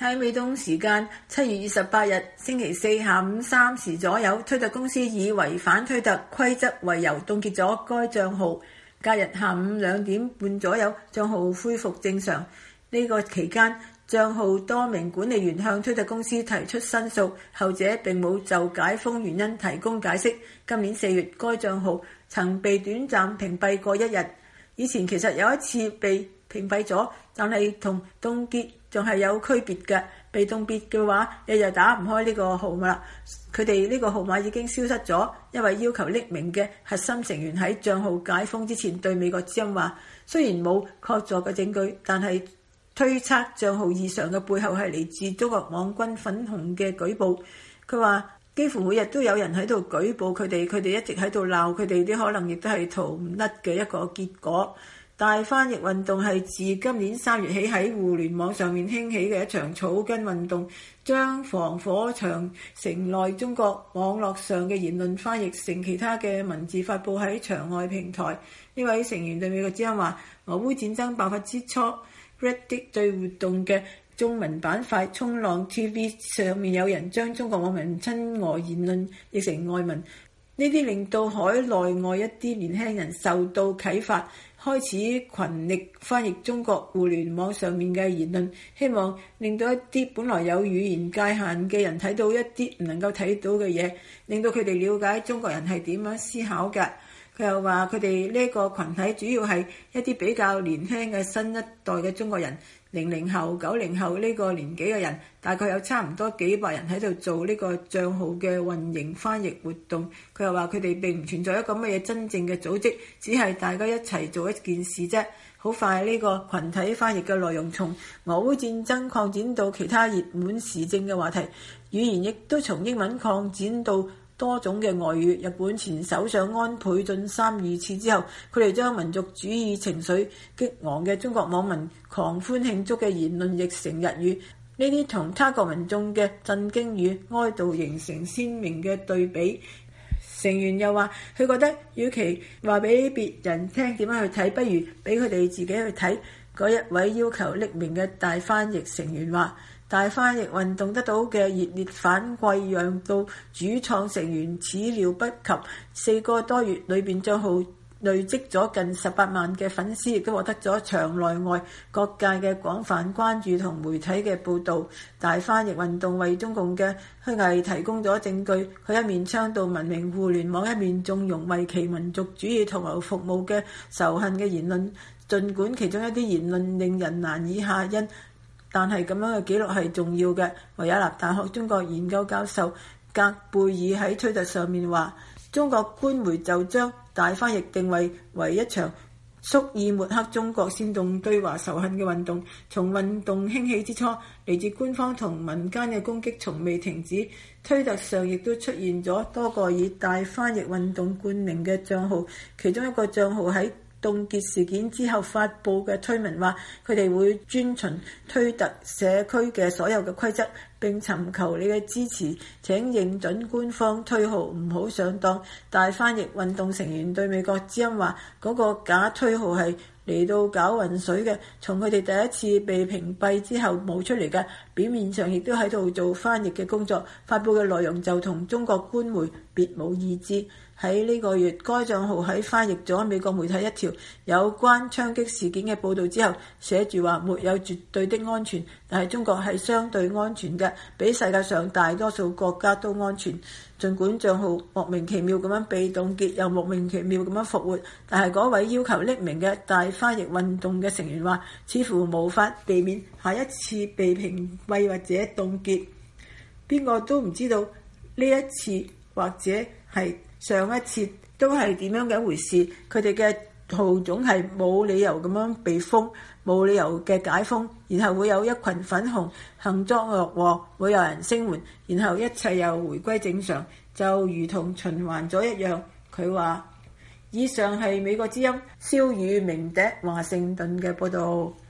喺美東時間7月28日星期四下午3時左右，推特公司以違反推特規則為由凍結咗該帳號。隔日下午2點半左右，帳號恢復正常。呢個期間，帳號多名管理員向推特公司提出申訴，後者並冇就解封原因提供解釋。今年4月，該帳號曾被短暫屏蔽過1日。以前其實有一次被屏蔽咗，但係同凍結仲係有區別嘅。被凍結嘅話，你就打唔開呢個號碼啦。佢哋呢個號碼已經消失咗，因為要求匿名嘅核心成員喺帳號解封之前對美國之音話，雖然冇確鑿嘅證據，但係推測帳號異常嘅背後係嚟自中國網軍粉紅嘅舉報。佢話幾乎每日都有人喺度舉報佢哋一直喺度鬧佢哋啲，可能亦都係逃唔甩嘅一個結果。大翻譯運動係自今年3月起喺互聯網上面興起嘅一場草根運動，將防火牆城內中國網絡上嘅言論翻譯成其他嘅文字發佈喺牆外平台。呢位成員對美國之音話，俄烏戰爭爆發之初 Reddit 對活動嘅中文版塊衝浪 TV 上面有人將中國網民親俄言論譯成外文，呢啲令到海內外一啲年輕人受到啟發，開始群力翻譯中國互聯網上面嘅言論，希望令到一啲本來有語言界限嘅人睇到一啲唔能夠睇到嘅嘢，令到佢哋了解中國人係點樣思考嘅。佢又話佢哋呢個群體主要係一啲比較年輕嘅新一代嘅中國人，00後、90後呢個年紀嘅人，大概有差唔多幾百人喺度做呢個帳號嘅運營翻譯活動。佢又話佢哋並唔存在一個乜嘢真正嘅組織，只係大家一齊做一件事啫。好快呢個群體翻譯嘅內容從俄烏戰爭擴展到其他熱門時政嘅話題，語言亦都從英文擴展到多種嘅外語。日本前首相安倍晉三遇刺之後，佢哋將民族主義情緒激昂嘅中國網民狂歡慶祝嘅言論譯成日語，呢啲同他國民眾嘅震驚與哀悼形成鮮明嘅對比。成員又話，佢覺得與其話俾別人聽點樣去睇，不如俾佢哋自己去睇。嗰一位要求匿名嘅大翻譯成員話，大翻譯運動得到嘅熱烈反饋，讓到主創成員始料不及。4個多月裏邊，帳號累積咗近18萬嘅粉絲，亦都獲得咗場內外各界嘅廣泛關注同媒體嘅報導。大翻譯運動為中共嘅虛偽提供咗證據，佢一面倡導文明互聯網，一面縱容為其民族主義同埋服務嘅仇恨嘅言論。儘管其中一啲言論令人難以下咽，但係咁樣嘅記錄係重要嘅。維也納大學中國研究教授格貝爾喺推特上面話，中國官媒就將大翻譯定位為一場蓄意抹黑中國、煽動對華仇恨嘅運動。從運動興起之初，嚟自官方同民間嘅攻擊從未停止。推特上亦都出現咗多個以大翻譯運動冠名嘅帳號，其中一個帳號喺凍結事件之後發布嘅推文話，佢哋會遵循推特社區嘅所有嘅規則，並尋求你嘅支持。請認準官方推號，唔好上當。大翻譯運動成員對美國之音話，嗰個假推號係嚟到搞混水嘅，從佢哋第一次被屏蔽之後冒出嚟嘅，表面上亦都喺度做翻譯嘅工作，發布嘅內容就同中國官媒別無二致。喺呢個月，該帳號喺翻譯咗美國媒體一條有關槍擊事件嘅報導之後，寫住話沒有絕對的安全，但係中國係相對安全嘅，比世界上大多數國家都安全。儘管帳號莫名其妙咁樣被凍結，又莫名其妙咁樣復活，但係嗰位要求匿名嘅大翻譯運動嘅成員話，似乎無法避免下一次被屏蔽或者凍結。邊個都唔知道呢一次或者係上一次都係點樣嘅一回事。佢哋嘅號總係冇理由咁樣被封，冇理由嘅解封，然後會有一群粉紅行作惡禍，會有人聲援，然後一切又回歸正常，就如同循環咗一樣。佢話，以上係美國之音蕭宇明笛華盛頓嘅報導。